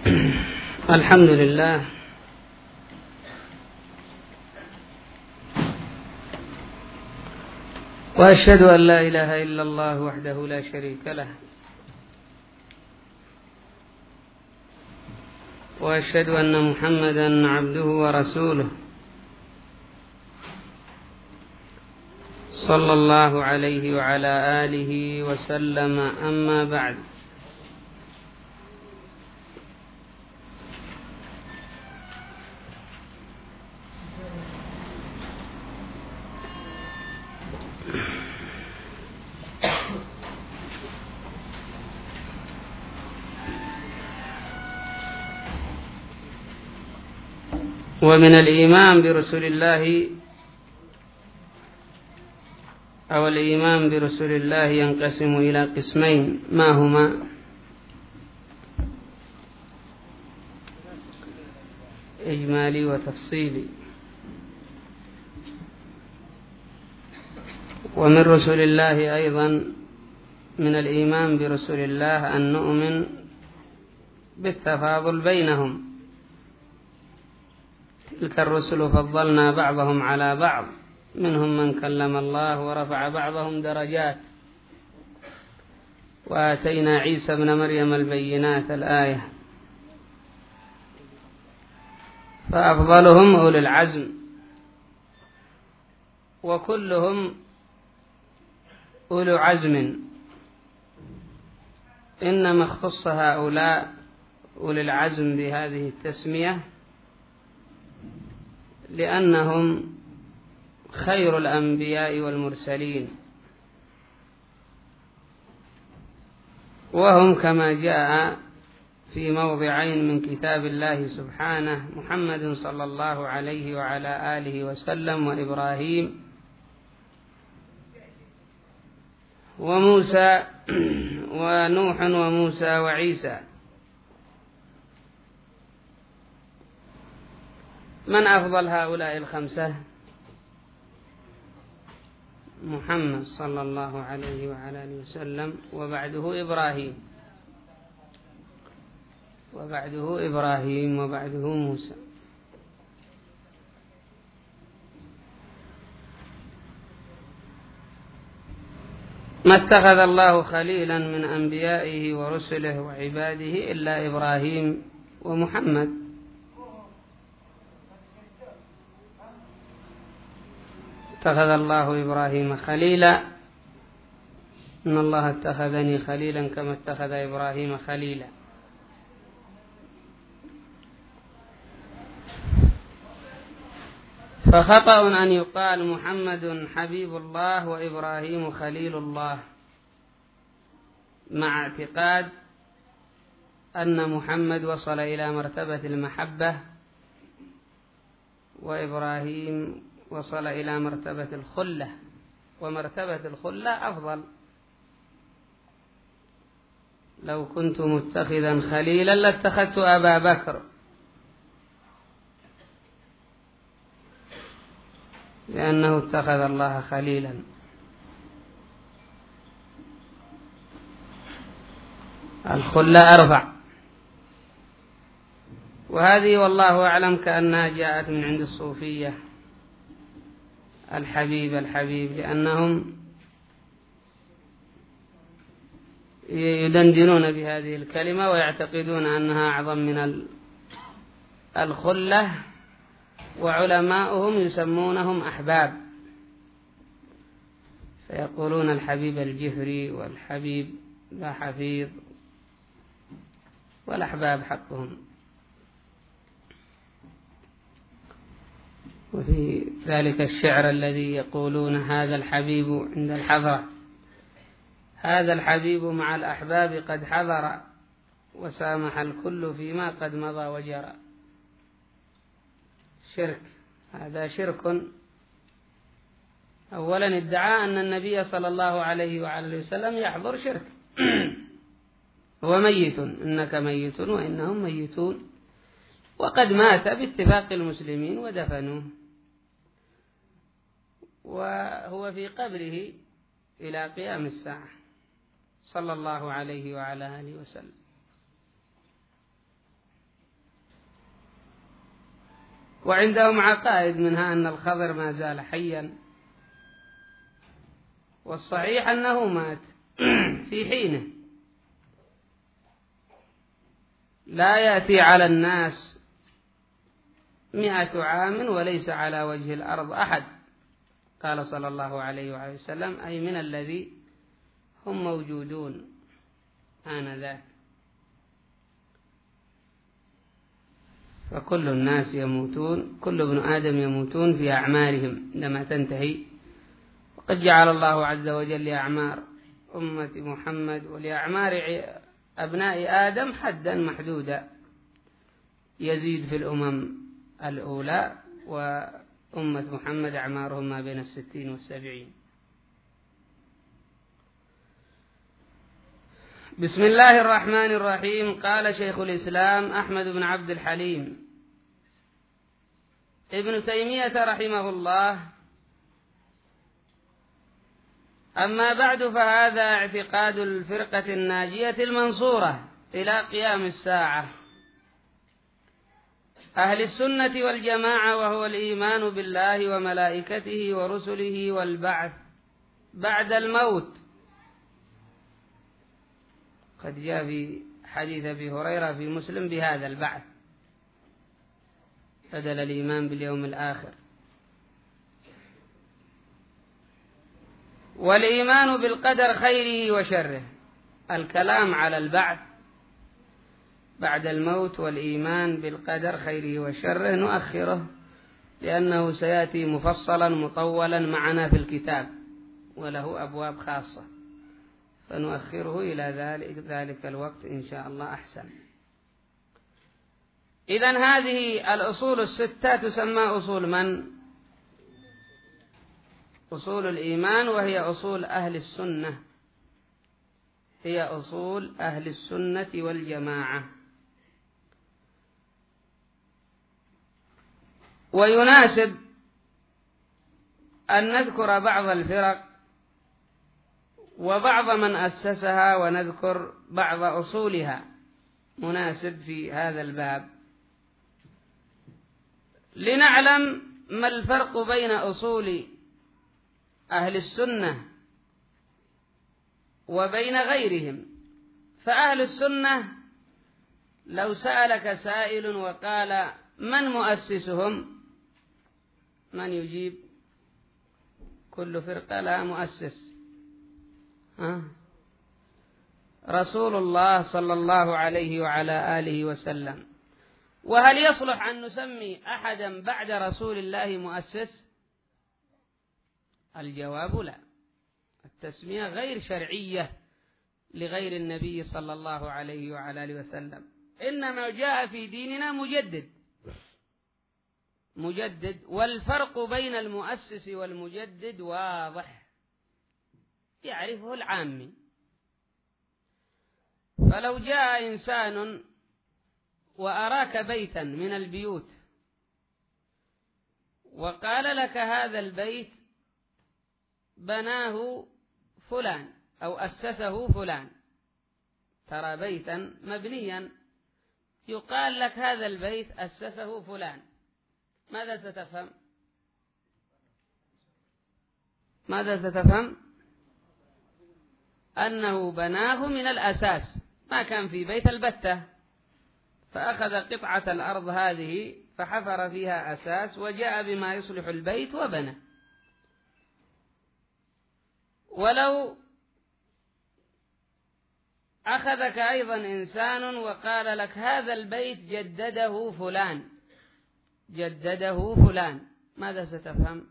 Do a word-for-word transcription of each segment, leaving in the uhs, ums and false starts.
الحمد لله وأشهد أن لا إله إلا الله وحده لا شريك له، وأشهد أن محمدا عبده ورسوله صلى الله عليه وعلى آله وسلم. أما بعد، ومن الإيمان برسول الله أو الإيمان برسول الله ينقسم إلى قسمين، ما هما؟ إجمالي وتفصيلي. ومن رسول الله أيضا من الإيمان برسول الله أن نؤمن بالتفاضل بينهم، تلك الرسل فضلنا بعضهم على بعض، منهم من كلم الله ورفع بعضهم درجات، وآتينا عيسى ابن مريم البينات الآية. فأفضلهم أولي العزم، وكلهم أولو عزم، إنما اختص هؤلاء أولي العزم بهذه التسمية لأنهم خير الأنبياء والمرسلين، وهم كما جاء في موضعين من كتاب الله سبحانه محمد صلى الله عليه وعلى آله وسلم، وإبراهيم وموسى ونوح وموسى وعيسى. من أفضل هؤلاء الخمسة؟ محمد صلى الله عليه وعلى آله وسلم، وبعده إبراهيم وبعده إبراهيم وبعده موسى. ما اتخذ الله خليلا من أنبيائه ورسله وعباده إلا إبراهيم ومحمد. اتخذ الله إبراهيم خليلا، إن الله اتخذني خليلا كما اتخذ إبراهيم خليلا. فخطأ أن يقال محمد حبيب الله وإبراهيم خليل الله، مع اعتقاد أن محمد وصل إلى مرتبة المحبة وإبراهيم وصل إلى مرتبة الخلة، ومرتبة الخلة أفضل. لو كنت متخذا خليلا لاتخذت أبا بكر، لأنه اتخذ الله خليلا. الخلة أرفع، وهذه والله أعلم كأنها جاءت من عند الصوفية، الحبيب الحبيب، لأنهم يدندنون بهذه الكلمة ويعتقدون أنها أعظم من الخلة، وعلماؤهم يسمونهم أحباب، فيقولون الحبيب الجفري والحبيب لا حفيظ، والأحباب حقهم. وفي ذلك الشعر الذي يقولون هذا الحبيب عند الحضرة، هذا الحبيب مع الأحباب قد حضر، وسامح الكل فيما قد مضى وجرى. شرك، هذا شرك. أولا ادعى أن النبي صلى الله عليه وعلى وسلم يحضر، شرك. هو ميت، إنك ميت وإنهم ميتون، وقد مات باتفاق المسلمين ودفنوه، وهو في قبره إلى قيام الساعة صلى الله عليه وعلى آله وسلم. وعندهم عقائد منها أن الخضر ما زال حيا، والصحيح أنه مات في حينه، لا يأتي على الناس مئة عام وليس على وجه الأرض أحد، قال صلى الله عليه وآله وسلم، أي من الذي هم موجودون آنذاك. فكل الناس يموتون، كل ابن آدم يموتون في أعمارهم لما تنتهي. وقد جعل الله عز وجل لأعمار أمة محمد ولأعمار أبناء آدم حدا محدودا يزيد في الأمم الأولى، وأمة محمد أعمارهم ما بين الستين والسبعين. بسم الله الرحمن الرحيم. قال شيخ الإسلام أحمد بن عبد الحليم ابن تيمية رحمه الله: أما بعد، فهذا اعتقاد الفرقة الناجية المنصورة إلى قيام الساعة، أهل السنة والجماعة، وهو الإيمان بالله وملائكته ورسله والبعث بعد الموت. قد جاء في حديث أبي هريرة في مسلم بهذا البعث بدل الإيمان باليوم الآخر. والإيمان بالقدر خيره وشره، الكلام على البعث بعد الموت والإيمان بالقدر خيره وشره نؤخره، لأنه سيأتي مفصلا مطولا معنا في الكتاب وله أبواب خاصة، فنؤخره إلى ذلك, ذلك الوقت إن شاء الله أحسن. إذن هذه الأصول الستة تسمى أصول من؟ أصول الإيمان، وهي أصول أهل السنة، هي أصول أهل السنة والجماعة. ويناسب أن نذكر بعض الفرق وبعض من أسسها، ونذكر بعض أصولها، مناسب في هذا الباب لنعلم ما الفرق بين أصول أهل السنة وبين غيرهم. فأهل السنة لو سألك سائل وقال من مؤسسهم، من يجيب؟ كل فرقة لها مؤسس. ها؟ رسول الله صلى الله عليه وعلى آله وسلم. وهل يصلح أن نسمي أحدا بعد رسول الله مؤسس؟ الجواب لا، التسمية غير شرعية لغير النبي صلى الله عليه وعلى آله وسلم، إنما جاء في ديننا مجدد مجدد والفرق بين المؤسس والمجدد واضح يعرفه العامي. فلو جاء إنسان وأراك بيتا من البيوت وقال لك هذا البيت بناه فلان أو أسسه فلان، ترى بيتا مبنيا يقال لك هذا البيت أسسه فلان، ماذا ستفهم؟ ماذا ستفهم؟ أنه بناه من الأساس، ما كان في بيت البتة، فأخذ قطعة الأرض هذه فحفر فيها أساس وجاء بما يصلح البيت وبنى. ولو أخذك أيضا إنسان وقال لك هذا البيت جدده فلان جدده فلان ماذا ستفهم؟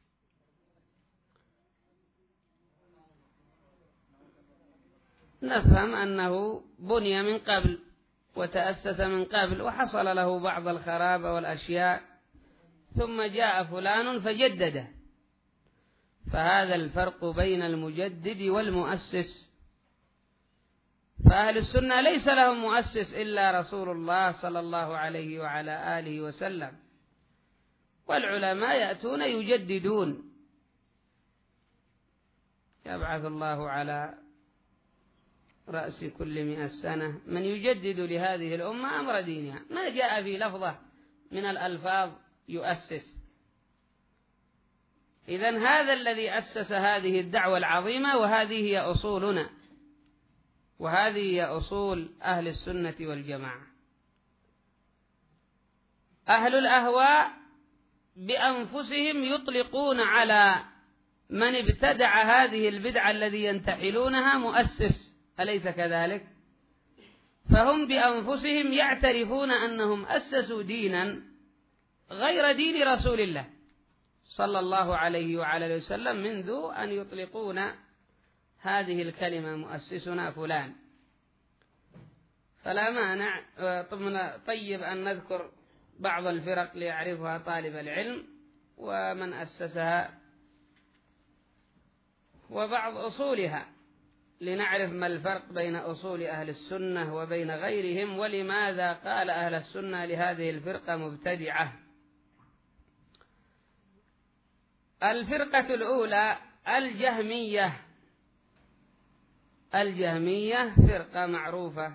نفهم أنه بني من قبل وتأسس من قبل وحصل له بعض الخراب والأشياء ثم جاء فلان فجدده. فهذا الفرق بين المجدد والمؤسس. فأهل السنة ليس لهم مؤسس إلا رسول الله صلى الله عليه وعلى آله وسلم، والعلماء يأتون يجددون. يبعث الله على رأس كل مئة سنة من يجدد لهذه الأمة أمر دينها. ما جاء في لفظة من الألفاظ يؤسس. إذن هذا الذي أسس هذه الدعوة العظيمة، وهذه هي أصولنا، وهذه هي أصول أهل السنة والجماعة. أهل الأهواء بأنفسهم يطلقون على من ابتدع هذه البدعة الذي ينتحلونها مؤسس، أليس كذلك؟ فهم بأنفسهم يعترفون أنهم أسسوا دينا غير دين رسول الله صلى الله عليه وعلى وسلم، منذ أن يطلقون هذه الكلمة مؤسسنا فلان. فلا مانع طيب أن نذكر بعض الفرق ليعرفها طالب العلم ومن أسسها وبعض أصولها، لنعرف ما الفرق بين أصول أهل السنة وبين غيرهم، ولماذا قال أهل السنة لهذه الفرقة مبتدعة. الفرقة الأولى الجهمية. الجهمية فرقة معروفة.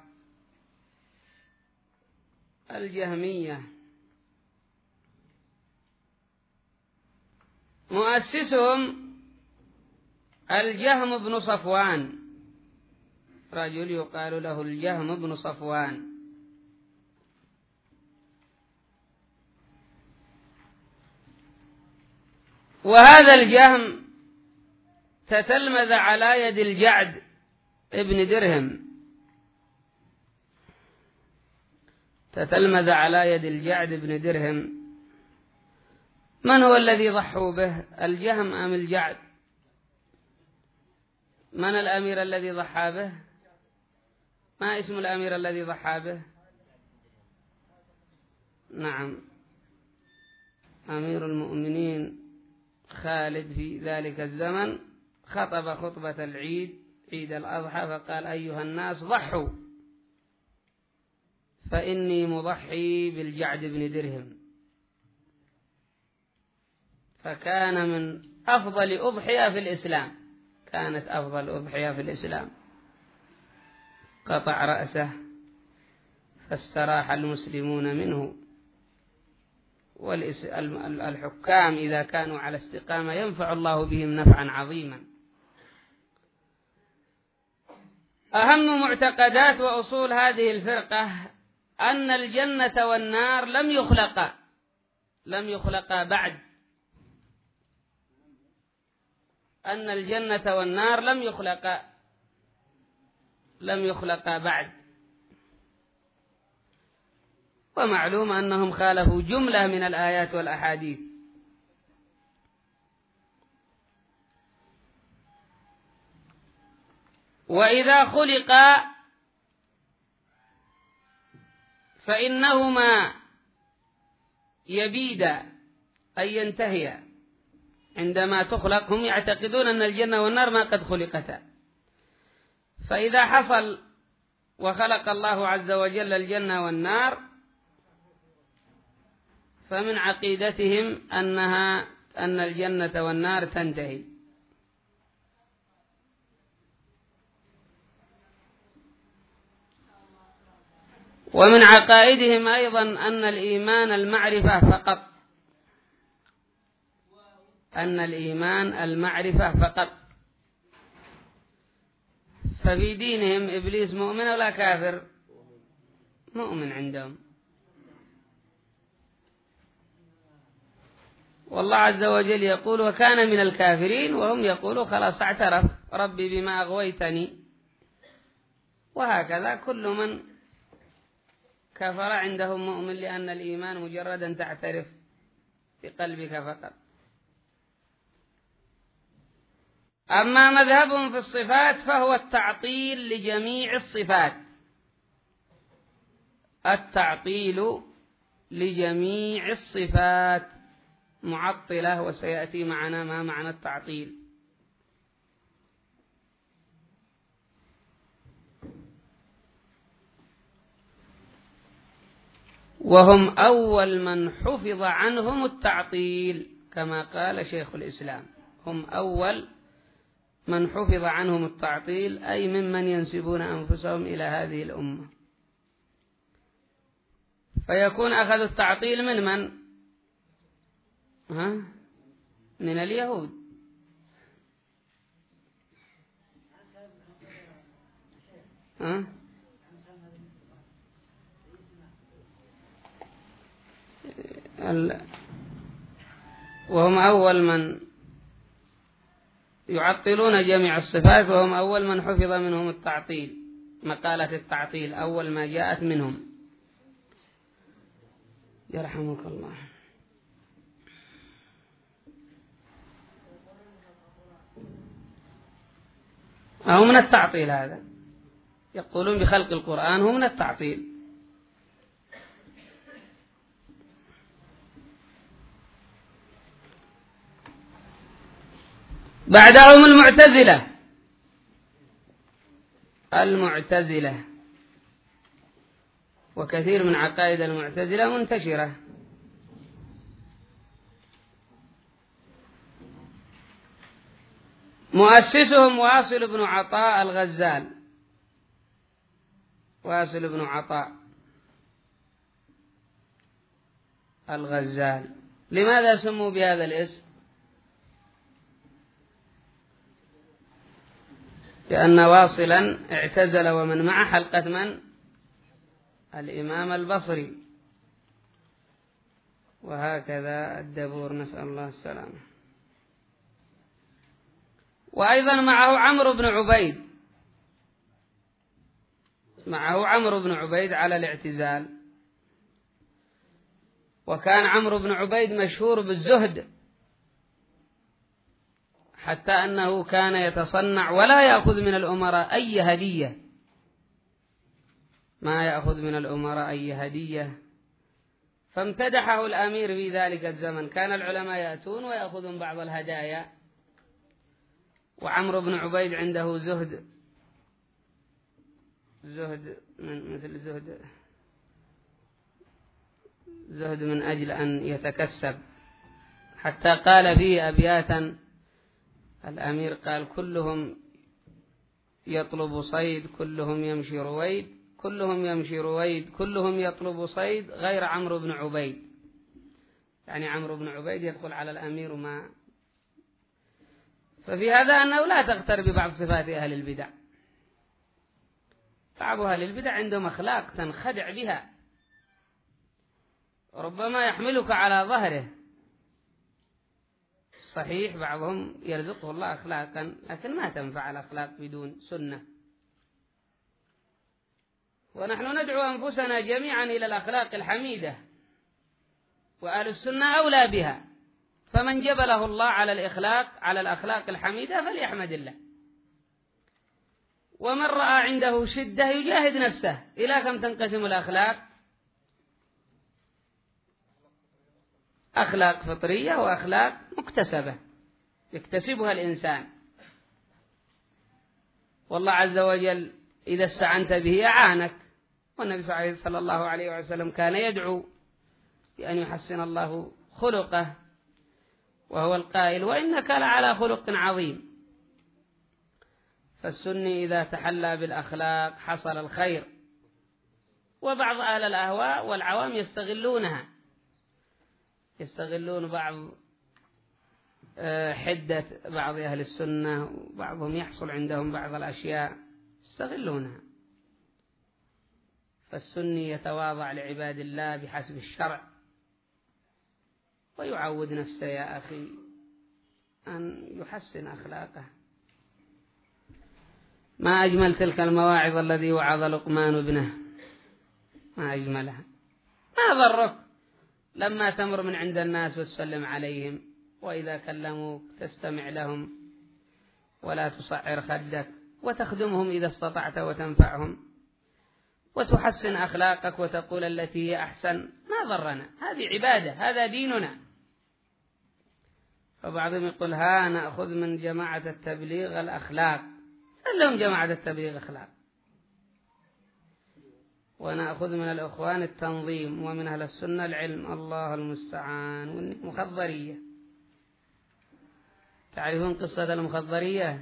الجهمية مؤسسهم الجهم بن صفوان، رجل يقال له الجهم بن صفوان. وهذا الجهم تتلمذ على يد الجعد ابن درهم، تتلمذ على يد الجعد بن درهم. من هو الذي ضحوا به، الجهم أم الجعد؟ من الأمير الذي ضحى به؟ ما اسم الأمير الذي ضحى به؟ نعم، أمير المؤمنين خالد في ذلك الزمن خطب خطبة العيد، عيد الأضحى، فقال: أيها الناس ضحوا فإني مضحي بالجعد بن درهم. فكان من أفضل أضحية في الإسلام، كانت أفضل أضحية في الإسلام. قطع رأسه فاستراح المسلمون منه. والحكام إذا كانوا على استقامة ينفع الله بهم نفعا عظيما. أهم معتقدات وأصول هذه الفرقة أن الجنة والنار لم يخلقا لم يخلقا بعد، أن الجنة والنار لم يخلقا لم يخلقا بعد. ومعلوم أنهم خالفوا جملة من الآيات والأحاديث. وإذا خلقا فإنهما يبيدا أي ينتهيا. عندما تخلق هم يعتقدون أن الجنة والنار ما قد خلقتا، فإذا حصل وخلق الله عز وجل الجنة والنار فمن عقيدتهم أنها أن الجنة والنار تنتهي. ومن عقائدهم أيضا أن الإيمان المعرفة فقط، أن الإيمان المعرفة فقط. ففي دينهم إبليس مؤمن ولا كافر؟ مؤمن عندهم. والله عز وجل يقول: وكان من الكافرين، وهم يقولوا: خلاص اعترف ربي بما أغويتني. وهكذا كل من كفر عندهم مؤمن، لأن الإيمان مجرد أن تعترف بقلبك فقط. أما مذهبهم في الصفات فهو التعطيل لجميع الصفات، التعطيل لجميع الصفات معطلة، وسيأتي معنا ما معنى التعطيل. وهم أول من حفظ عنهم التعطيل، كما قال شيخ الإسلام: هم أول من حفظ عنهم التعطيل، أي ممن ينسبون أنفسهم إلى هذه الأمة. فيكون أخذ التعطيل من من؟ ها من اليهود. ها وهم أول من يعطلون جميع الصفات، وهم أول من حفظ منهم التعطيل، مقالة التعطيل أول ما جاءت منهم. يرحمك الله. أو من التعطيل هذا، يقولون بخلق القرآن هو من التعطيل. بعدهم المعتزلة. المعتزلة وكثير من عقائد المعتزلة منتشرة. مؤسسهم واصل بن عطاء الغزال. واصل بن عطاء الغزال. لماذا سموا بهذا الاسم؟ لأن واصلا اعتزل ومن معه حلقة من؟ الإمام البصري، وهكذا الدبور، نسأل الله السلامة. وأيضا معه عمرو بن عبيد، معه عمرو بن عبيد على الاعتزال. وكان عمرو بن عبيد مشهور بالزهد، حتى أنه كان يتصنع ولا يأخذ من الأمراء أي هدية، ما يأخذ من الأمراء أي هدية. فامتدحه الأمير في ذلك الزمن. كان العلماء يأتون ويأخذون بعض الهدايا، وعمرو بن عبيد عنده زهد، زهد من مثل زهد زهد من أجل أن يتكسب. حتى قال فيه أبياتا الأمير، قال: كلهم يطلب صيد، كلهم يمشي رويد، كلهم يمشي رويد، كلهم يطلب صيد غير عمرو بن عبيد. يعني عمرو بن عبيد يدخل على الأمير ما. ففي هذا أنه لا تغتر ببعض صفات أهل البدع. بعض أهل البدع عندهم أخلاق تنخدع بها، ربما يحملك على ظهره. صحيح بعضهم يرزقه الله أخلاقا، لكن ما تنفع الأخلاق بدون سنة. ونحن ندعو أنفسنا جميعا إلى الأخلاق الحميدة، وأهل السنة أولى بها. فمن جبله الله على الإخلاق على الأخلاق الحميدة فليحمد الله. ومن رأى عنده شدة يجاهد نفسه. إلى كم تنقسم الأخلاق؟ أخلاق فطرية وأخلاق مكتسبة يكتسبها الإنسان. والله عز وجل إذا استعنت به أعانك. والنبي صلى الله عليه وسلم كان يدعو بأن يحسن الله خلقه، وهو القائل: وإنك لعلى خلق عظيم. فالسني إذا تحلى بالأخلاق حصل الخير. وبعض أهل الأهواء والعوام يستغلونها، يستغلون بعض حدة بعض أهل السنة، وبعضهم يحصل عندهم بعض الأشياء يستغلونها. فالسني يتواضع لعباد الله بحسب الشرع، ويعود نفسه يا أخي أن يحسن أخلاقه. ما أجمل تلك المواعظ الذي وعظ لقمان ابنه، ما أجملها. ما ضرك لما تمر من عند الناس وتسلم عليهم، وإذا كلموك تستمع لهم ولا تصعر خدك، وتخدمهم إذا استطعت وتنفعهم، وتحسن أخلاقك وتقول التي هي أحسن. ما ضرنا، هذه عبادة، هذا ديننا. فبعضهم يقول: ها نأخذ من جماعة التبليغ الأخلاق. هل لهم جماعة التبليغ أخلاق؟ ونأخذ من الأخوان التنظيم، ومن أهل السنة العلم. الله المستعان. والمخضرية، تعرفون قصة المخضرية؟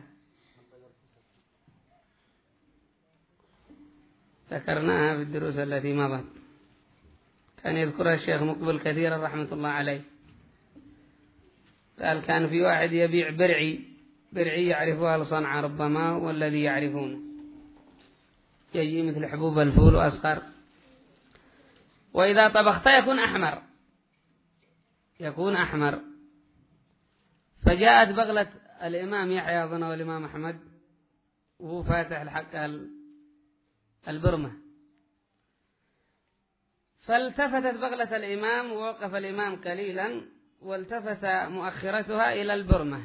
ذكرناها في الدروس التي مضت، كان يذكرها الشيخ مقبل كثيرا رحمة الله عليه. قال كان في واحد يبيع برعي، برعي يعرفها لصنعاء ربما والذي يعرفونه، يجي مثل حبوب الفول وأصغر، وإذا طبخت يكون أحمر، يكون أحمر. فجاءت بغلة الإمام يحيى أظن والإمام أحمد وهو فاتح الحق البرمة، فالتفتت بغلة الإمام ووقف الإمام قليلا والتفت مؤخرتها إلى البرمة،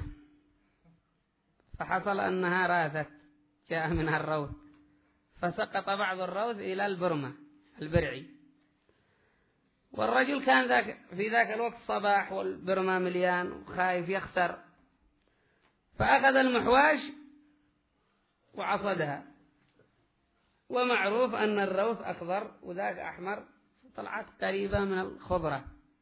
فحصل أنها راثت، جاء منها الروث، فسقط بعض الروث إلى البرمة البرعي. والرجل كان ذاك في ذاك الوقت صباح والبرمة مليان وخايف يخسر، فأخذ المحواش وعصدها، ومعروف أن الروث أخضر وذاك أحمر، طلعت قريبة من الخضرة،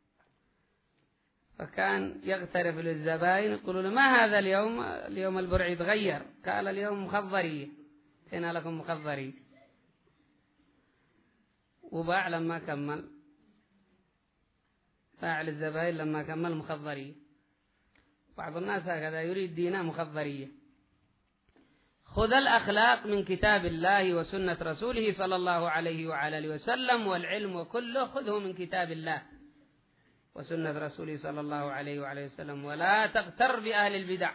فكان يغترف للزبائن يقولوا له ما هذا اليوم؟ اليوم البرعي تغير. قال اليوم مخضرية، هنا لكم مخضرية. وباع لما كمل، باع للزبائن لما كمل مخضرية. بعض الناس هكذا يريد دينه مخضرية. خذ الأخلاق من كتاب الله وسنة رسوله صلى الله عليه وعلى آله وسلم، والعلم وكله خذه من كتاب الله وسنة رسوله صلى الله عليه وعلى وسلم، ولا تغتر بأهل البدع.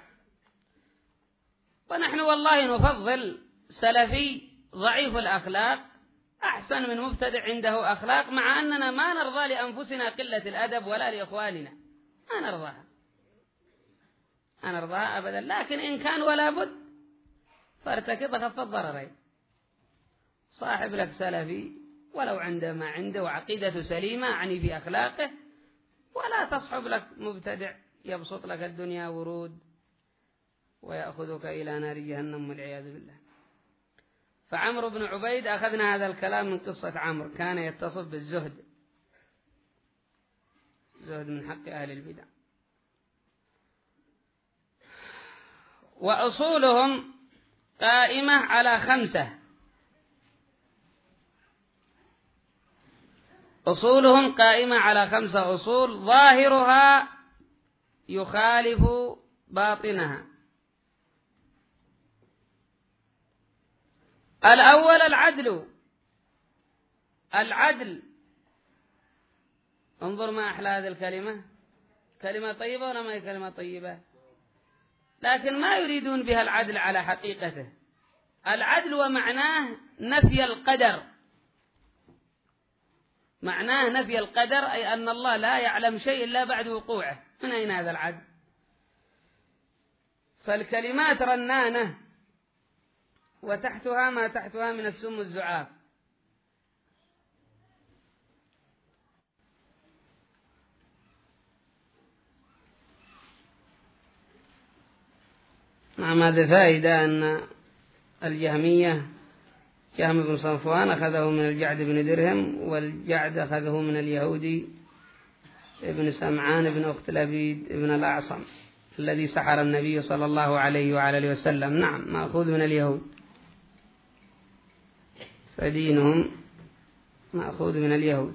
ونحن والله نفضل سلفي ضعيف الأخلاق أحسن من مبتدع عنده أخلاق، مع أننا ما نرضى لأنفسنا قلة الأدب ولا لإخواننا، ما نرضاها، ما نرضاها أبدا. لكن إن كان ولا بد فارتكب أخف الضررين. صاحب لك سلفي ولو عنده ما عنده وعقيدة سليمة عني في أخلاقه، ولا تصحب لك مبتدع يبسط لك الدنيا ورود ويأخذك إلى نار جهنم والعياذ بالله. فعمرو بن عبيد أخذنا هذا الكلام من قصة عمرو، كان يتصف بالزهد، زهد من حق أهل البدع. وأصولهم قائمة على خمسة، أصولهم قائمة على خمسة أصول ظاهرها يخالف باطنها. الأول العدل، العدل. انظر ما أحلى هذه الكلمة، كلمة طيبة ولا ما هي كلمة طيبة؟ لكن ما يريدون بها العدل على حقيقته. العدل ومعناه نفي القدر، معناه نفي القدر، أي أن الله لا يعلم شيء إلا بعد وقوعه. من أين هذا العدل؟ فالكلمات رنانة وتحتها ما تحتها من السم والزعاف. مع ماذا فائدة أن الجهمية جهم بن صفوان أخذه من الجعد بن درهم، والجعد أخذه من اليهودي ابن سمعان ابن أخت لبيد ابن الأعصم الذي سحر النبي صلى الله عليه وعلى آله وسلم. نعم مأخوذ من اليهود، فدينهم مأخوذ من اليهود.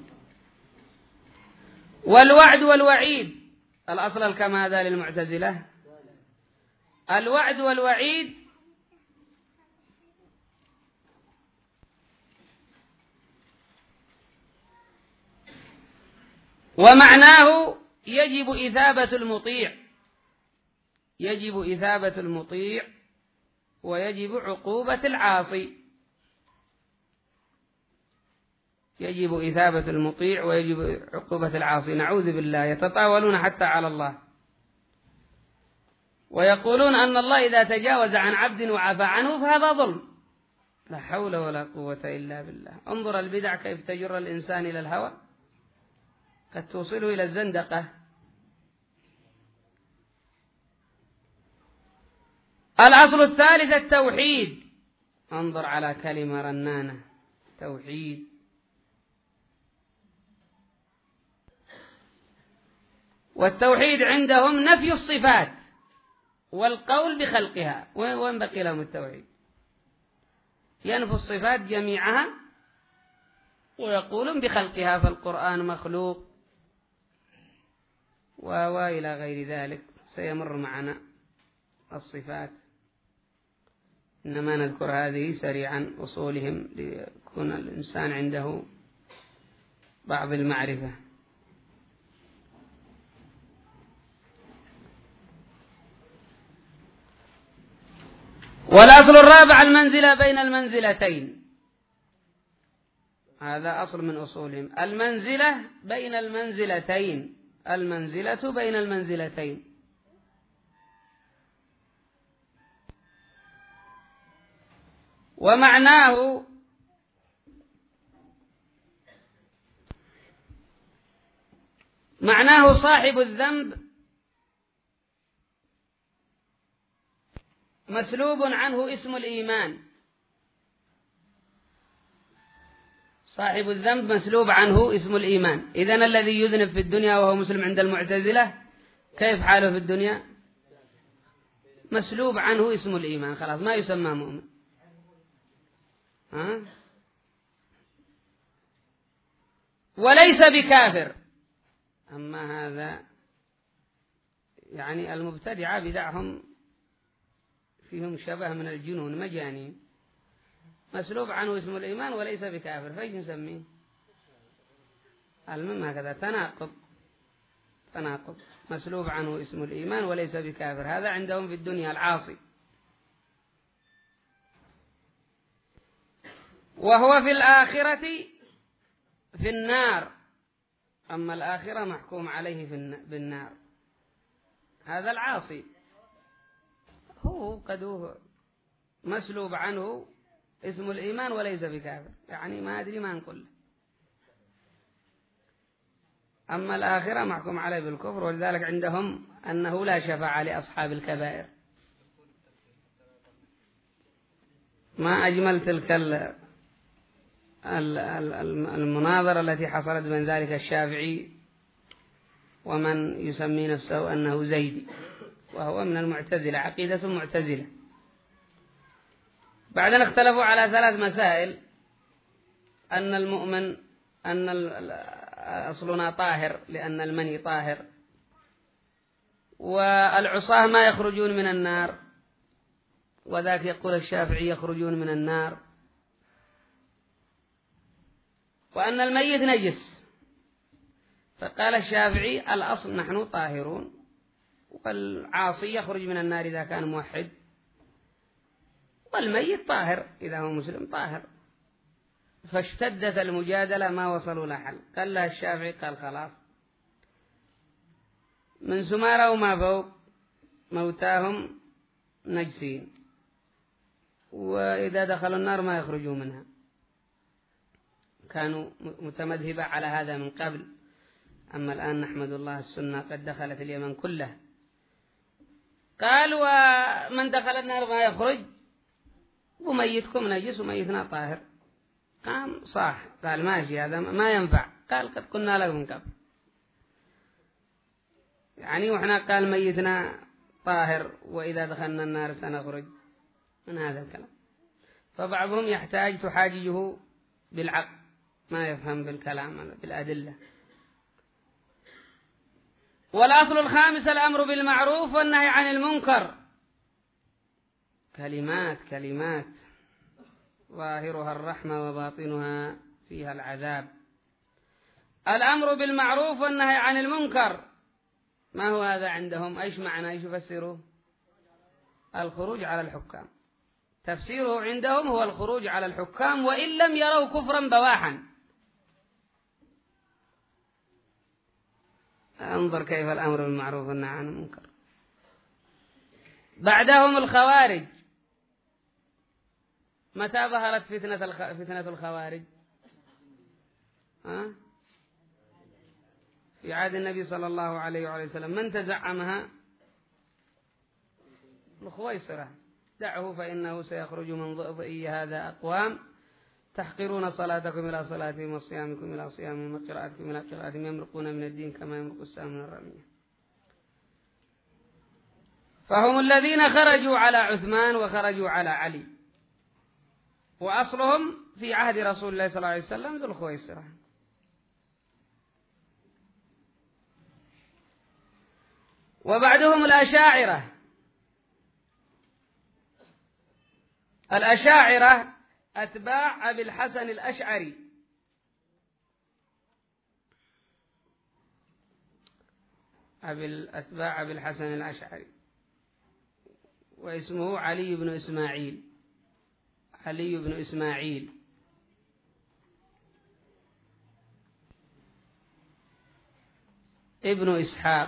والوعد والوعيد، الأصل الكما هذا للمعتزلة، الوعد والوعيد ومعناه يجب إثابة المطيع، يجب إثابة المطيع ويجب عقوبة العاصي، يجب إثابة المطيع ويجب عقوبة العاصي. نعوذ بالله، يتطاولون حتى على الله، ويقولون أن الله إذا تجاوز عن عبد وعفى عنه فهذا ظلم. لا حول ولا قوة إلا بالله. انظر البدع كيف تجر الإنسان إلى الهوى، قد توصله إلى الزندقة. الأصل الثالث التوحيد، انظر على كلمة رنانة، توحيد. والتوحيد عندهم نفي الصفات والقول بخلقها. وين بقي لهم التوحيد؟ ينفي الصفات جميعها ويقولون بخلقها، فالقرآن مخلوق وإلى غير ذلك. سيمر معنا الصفات، إنما نذكر هذه سريعا أصولهم ليكون الإنسان عنده بعض المعرفة. والأصل الرابع المنزلة بين المنزلتين، هذا أصل من أصولهم، المنزلة بين المنزلتين، المنزلة بين المنزلتين. ومعناه معناه صاحب الذنب مسلوب عنه اسم الإيمان، صاحب الذنب مسلوب عنه اسم الإيمان. إذن الذي يذنب في الدنيا وهو مسلم عند المعتزلة كيف حاله في الدنيا؟ مسلوب عنه اسم الإيمان، خلاص ما يسمى مؤمن. ها؟ وليس بكافر. أما هذا يعني المبتدعة بدعهم فيهم شبه من الجنون، مجانين، مسلوب عنه اسم الإيمان وليس بكافر، فايش نسميه؟ المهم هكذا تناقض، تناقض، مسلوب عنه اسم الإيمان وليس بكافر، هذا عندهم في الدنيا العاصي. وهو في الآخرة في النار، أما الآخرة محكوم عليه بالنار، هذا العاصي هو قد مسلوب عنه اسم الإيمان وليس بكافر، يعني ما أدري ما نقول. أما الآخرة محكوم عليه بالكفر، ولذلك عندهم أنه لا شفاعة لأصحاب الكبائر. ما أجمل تلك المناظرة التي حصلت بين ذلك الشافعي ومن يسمي نفسه أنه زيدي، وهو من المعتزلة، عقيدة معتزلة. بعدين اختلفوا على ثلاث مسائل: أن المؤمن أن أصلنا طاهر لأن المني طاهر، والعصاة ما يخرجون من النار، وذاك يقول الشافعي يخرجون من النار، وأن الميت نجس. فقال الشافعي الأصل نحن طاهرون، والعاصي يخرج من النار إذا كان موحد، والميت طاهر إذا هو مسلم طاهر. فاشتدت المجادلة ما وصلوا لحل. قال له الشافعي قال خلاص، من سمارة وما فوق موتاهم نجسين، وإذا دخلوا النار ما يخرجوا منها. كانوا متمذهبة على هذا من قبل، أما الآن نحمد الله السنة قد دخلت اليمن كله. قال ومن دخل النار ما يخرج، وميتكم نجس وميتنا طاهر. قام صاح قال ماشي هذا ما ينفع. قال قد قلنا لك من قبل، يعني وإحنا قال ميتنا طاهر وإذا دخلنا النار سنخرج من هذا الكلام. فبعضهم يحتاج تحاججه بالعقل، ما يفهم بالكلام بالأدلة. والأصل الخامس الأمر بالمعروف والنهي عن المنكر، كلمات كلمات ظاهرها الرحمة وباطنها فيها العذاب. الأمر بالمعروف والنهي عن المنكر، ما هو هذا عندهم؟ أيش معنى؟ أيش يفسره؟ الخروج على الحكام. تفسيره عندهم هو الخروج على الحكام وإن لم يروا كفرا بواحا. انظر كيف الأمر بالمعروف والنهي عن المنكر. بعدهم الخوارج. متى ظهرت فتنة فتنة الخوارج؟ ها؟ في عهد النبي صلى الله عليه وعليه وسلم. من تزعمها؟ الخويصرة. دعه فإنه سيخرج من ضئضئي هذا أقوام تحقرون صلاتكم إلى صلاتهم وصيامكم إلى صيامهم وقراءتكم إلى قراءتهم يمرقون من الدين كما يمرق السهم من الرمية. فهم الذين خرجوا على عثمان وخرجوا على علي، وأصلهم في عهد رسول الله صلى الله عليه وسلم ذو الخويصرة. وبعدهم الأشاعرة. الأشاعرة أتباع أبي الحسن الأشعري، أبي أتباع أبي الحسن الأشعري، واسمه علي بن إسماعيل، علي بن إسماعيل. ابن إسحاق،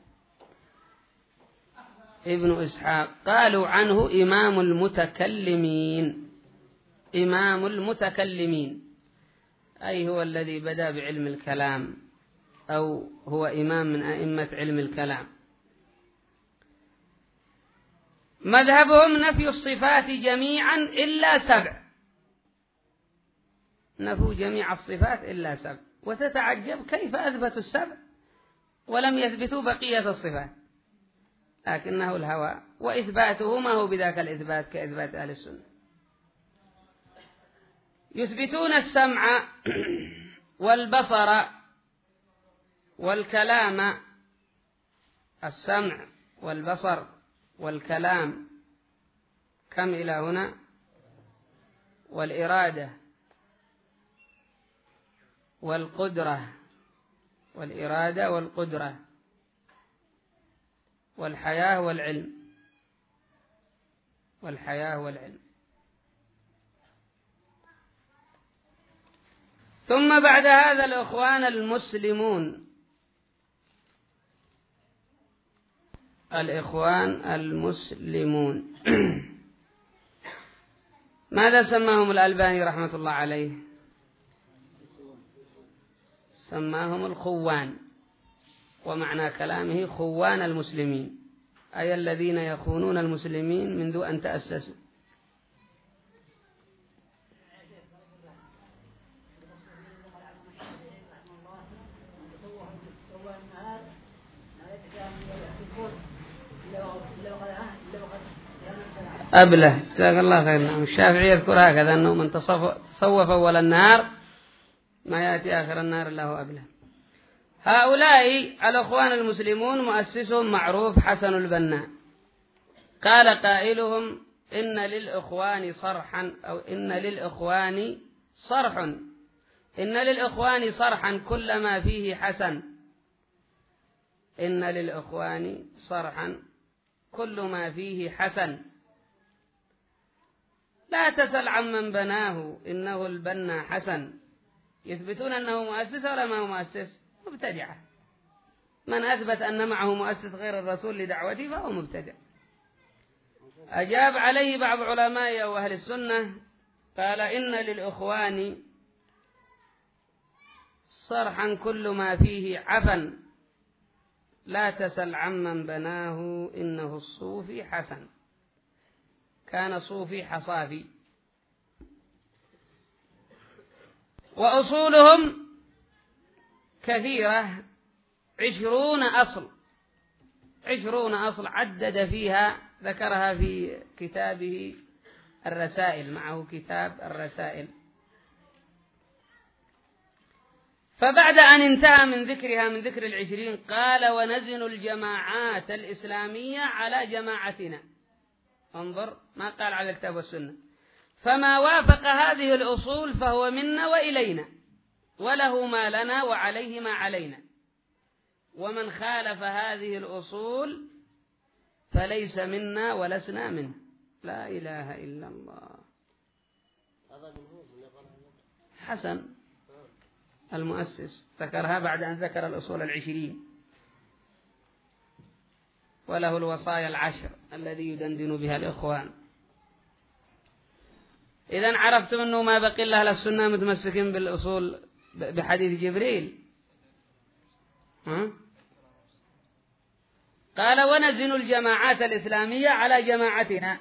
ابن إسحاق قالوا عنه إمام المتكلمين، إمام المتكلمين، أي هو الذي بدأ بعلم الكلام، أو هو إمام من أئمة علم الكلام. مذهبهم نفي الصفات جميعا إلا سبع، نفوا جميع الصفات إلا سبع، وتتعجب كيف أثبتوا السبع ولم يثبتوا بقية الصفات، لكنه الهوى، وإثباته ما هو بذاك الإثبات كإثبات أهل السنة. يثبتون السمع والبصر والكلام، السمع والبصر والكلام، كم إلى هنا؟ والإرادة والقدرة، والإرادة والقدرة والحياة والعلم، والحياة والعلم. ثم بعد هذا الإخوان المسلمون، الإخوان المسلمون ماذا سماهم الألباني رحمة الله عليه؟ سماهم الخوان، ومعنى كلامه خوان المسلمين، أي الذين يخونون المسلمين منذ أن تأسسوا. أبله، جزاك الله خير. نعم، الشافعي يذكر هكذا أنه من تصوف أول النهار ما يأتي آخر النهار إلا هو أبله. هؤلاء الأخوان المسلمون مؤسسهم معروف حسن البنا، قال قائلهم: إن للإخوان صرحا، أو إن للإخوان صرح، إن للإخوان صرحا كل ما فيه حسن، إن للإخوان صرحا كل ما فيه حسن، لا تسل عمن بناه إنه البنا حسن. يثبتون أنه مؤسس ولا ما هو مؤسس؟ مبتدعة. من أثبت أن معه مؤسس غير الرسول لدعوته فهو مبتدع. أجاب عليه بعض علماء أو أهل السنة، قال: إن للإخوان صرحا كل ما فيه عفن، لا تسل عمن بناه إنه الصوفي حسن. كان صوفي حصافي. وأصولهم كثيرة، عشرون أصل، عشرون أصل عدد فيها، ذكرها في كتابه الرسائل، معه كتاب الرسائل. فبعد أن انتهى من ذكرها، من ذكر العشرين، قال: ونزن الجماعات الإسلامية على جماعتنا. انظر، ما قال على الكتاب والسنة. فما وافق هذه الأصول فهو منا وإلينا، وله ما لنا وعليه ما علينا، ومن خالف هذه الأصول فليس منا ولسنا منه. لا إله إلا الله. حسن المؤسس ذكرها بعد أن ذكر الأصول العشرين، وله الوصايا العشر الذي يدندن بها الإخوان. إذن عرفتم أنه ما بقي الله للسنة متمسكين بالأصول بحديث جبريل. ها؟ قال: ونزن الجماعات الإسلامية على جماعتنا،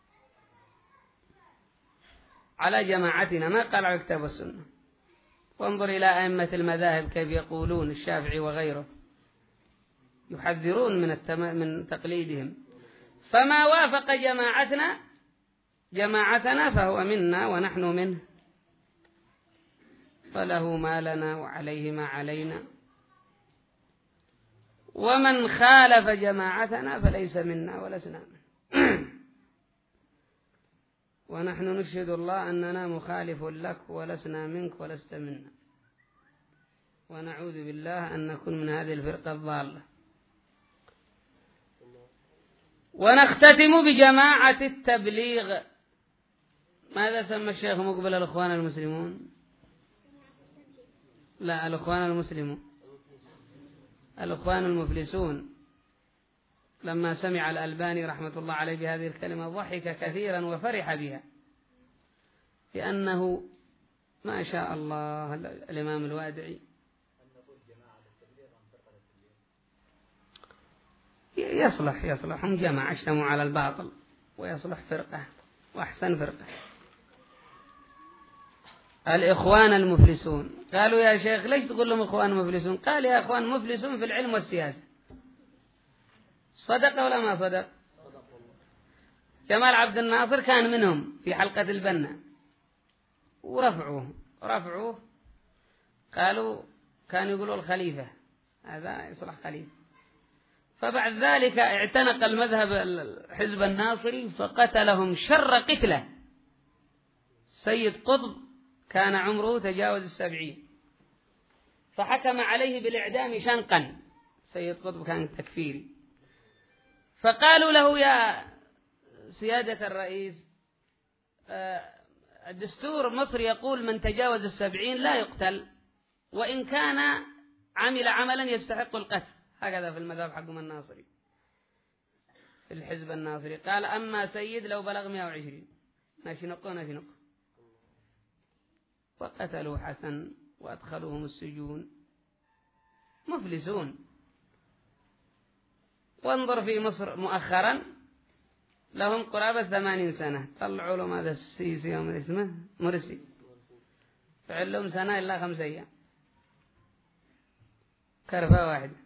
على جماعتنا، ما قال على الكتاب والسنة. وانظر إلى أئمة المذاهب كيف يقولون، الشافعي وغيره، يحذرون من التم... من تقليدهم. فما وافق جماعتنا جماعتنا فهو منا ونحن منه، وله ما لنا وعليه ما علينا، ومن خالف جماعتنا فليس منا ولسنا منه. ونحن نشهد الله أننا مخالف لك ولسنا منك ولست منا، ونعوذ بالله أن نكون من هذه الفرقة الضالة. ونختتم بجماعة التبليغ. ماذا سمى الشيخ مقبل الأخوان المسلمون؟ لا، الأخوان المسلمون، الأخوان المفلسون. لما سمع الألباني رحمة الله عليه بهذه الكلمة ضحك كثيرا وفرح بها، لأنه ما شاء الله الإمام الوادعي يصلح يصلح هم جماعة اجتمعوا على الباطل، ويصلح فرقة وأحسن فرقة. الإخوان المفلسون. قالوا يا شيخ ليش تقول لهم إخوان مفلسون؟ قال يا إخوان مفلسون في العلم والسياسة. صدق ولا ما صدق؟ جمال عبد الناصر كان منهم في حلقة البنا، ورفعوه رفعوه قالوا كانوا يقولوا الخليفة هذا يصلح خليفة. فبعد ذلك اعتنق المذهب الحزب الناصري فقتلهم شر قتله. سيد قطب كان عمره تجاوز السبعين، فحكم عليه بالإعدام شنقا. سيد قطب كان تكفيري. فقالوا له يا سيادة الرئيس، الدستور مصر يقول من تجاوز السبعين لا يقتل، وإن كان عمل عملا يستحق القتل. هكذا في المذهب حقهم الناصري في الحزب الناصري. قال أما سيد لو بلغ مئة وعشرين نشنقه نشنقه. وقتلوا حسن وأدخلوهم السجون. مفلسون. وانظر في مصر مؤخرا لهم قرابة ثمانين سنة، طلعوا لهم هذا السيسي يوم اسمه مرسي، فعلهم سنة إلا خمس أيام، كرفة واحدة.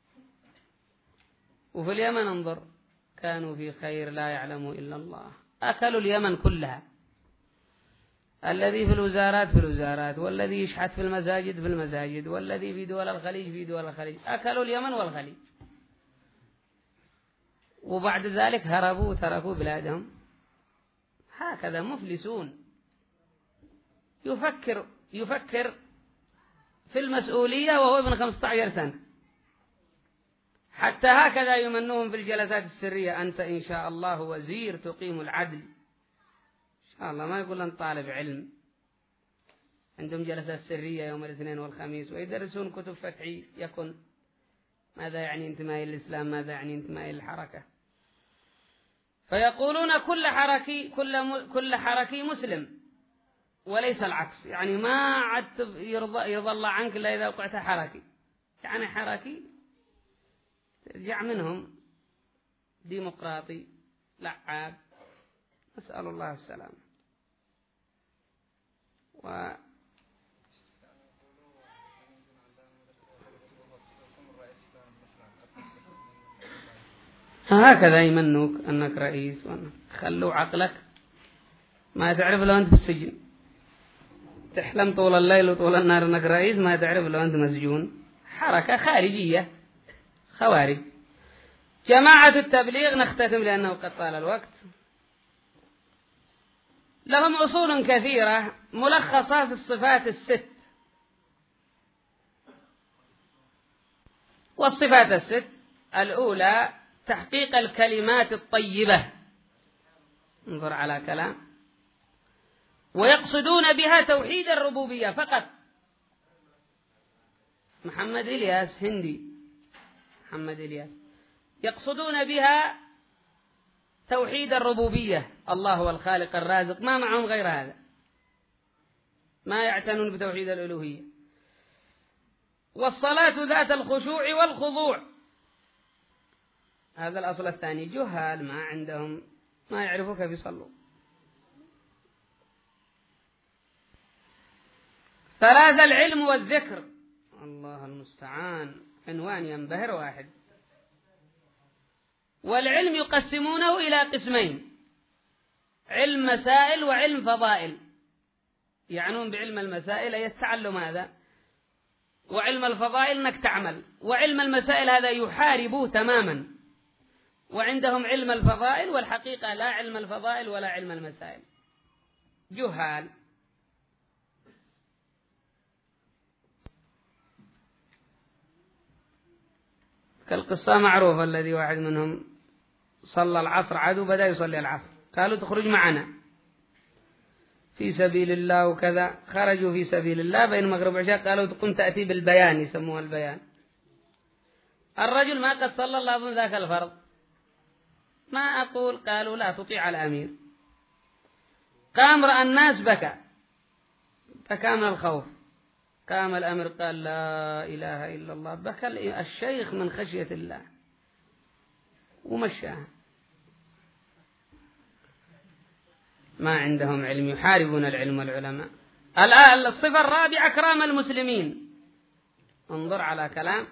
وفي اليمن انظر كانوا في خير لا يعلمه إلا الله. أكلوا اليمن كلها، الذي في الوزارات في الوزارات، والذي يشحت في المساجد في المساجد، والذي في دول الخليج في دول الخليج. أكلوا اليمن والخليج، وبعد ذلك هربوا وتركوا بلادهم. هكذا مفلسون. يفكر يفكر في المسؤولية وهو ابن خمسة عشر سنة. حتى هكذا يمنوهم في الجلسات السرية: أنت إن شاء الله وزير تقيم العدل. إن شاء الله ما يقول أن طالب علم. عندهم جلسات سرية يوم الاثنين والخميس، ويدرسون كتب فتحي يكن ماذا يعني انتماء الإسلام، ماذا يعني انتماء الحركة. فيقولون كل حركي كل كل حركي مسلم، وليس العكس. يعني ما عاد يرضى يرضى الله عنك إلا إذا وقعت حركي. يعني حركي ترجع منهم ديمقراطي لعاب. نسأل الله السلام. و هكذا يمنوك أنك رئيس، وأنك خلوا عقلك ما تعرف لو أنت في السجن. تحلم طول الليل وطول النهار أنك رئيس، ما تعرف لو أنت مسجون. حركة خارجية، خوارج. جماعة التبليغ. نختتم لأنه قد طال الوقت. لهم أصول كثيرة ملخصة في الصفات الست. والصفات الست: الأولى تحقيق الكلمات الطيبة. انظر على كلام. ويقصدون بها توحيد الربوبية فقط. محمد إلياس هندي، محمد إلياس يقصدون بها توحيد الربوبية، الله هو الخالق الرازق، ما معهم غير هذا، ما يعتنون بتوحيد الألوهية. والصلاة ذات الخشوع والخضوع. هذا الأصل الثاني. جهال ما عندهم، ما يعرفوا كيف يصلوا. ثلاثة: العلم والذكر. الله المستعان، عنوان ينبهر واحد. والعلم يقسمونه إلى قسمين: علم مسائل وعلم فضائل. يعنون بعلم المسائل أي التعلم هذا، وعلم الفضائل أنك تعمل، وعلم المسائل هذا يحاربه تماما. وعندهم علم الفضائل والحقيقة لا علم الفضائل ولا علم المسائل، جهال. كالقصة معروفة، الذي واحد منهم صلى العصر عدو بدأ يصلي العصر، قالوا تخرج معنا في سبيل الله وكذا، خرجوا في سبيل الله بين المغرب والعشاء، قالوا تقوم تأتي بالبيان، يسموها البيان. الرجل ما قد صلى الله أظن ذاك الفرض، ما أقول، قالوا لا تطيع الأمير. قام رأى الناس بكى، بكى من الخوف. قام الأمير قال لا إله إلا الله، بكى الشيخ من خشية الله ومشاه. ما عندهم علم، يحاربون العلم والعلماء. الآن الصفة الرابعة إكرام المسلمين. انظر على كلام،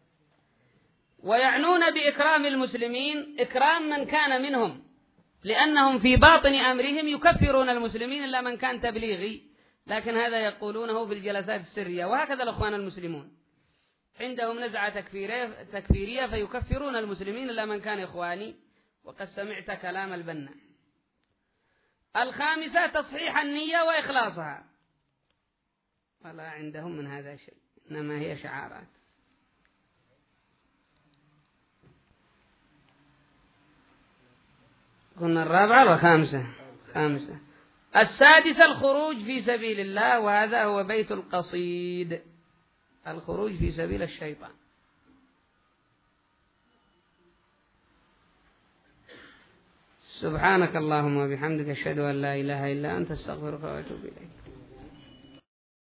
ويعنون بإكرام المسلمين إكرام من كان منهم، لأنهم في باطن أمرهم يكفرون المسلمين إلا من كان تبليغي، لكن هذا يقولونه في الجلسات السرية. وهكذا الأخوان المسلمون عندهم نزعة تكفيرية, تكفيرية فيكفرون المسلمين إلا من كان إخواني، وقد سمعت كلام البنا. الخامسة تصحيح النية وإخلاصها، ولا عندهم من هذا شيء، إنما هي شعارات. قلنا الرابعة والخامسة. خامسة. السادسة الخروج في سبيل الله، وهذا هو بيت القصيد، الخروج في سبيل الشيطان. سبحانك اللهم وبحمدك، أشهد أن لا إله إلا أنت، استغفرك وأتوب إليك.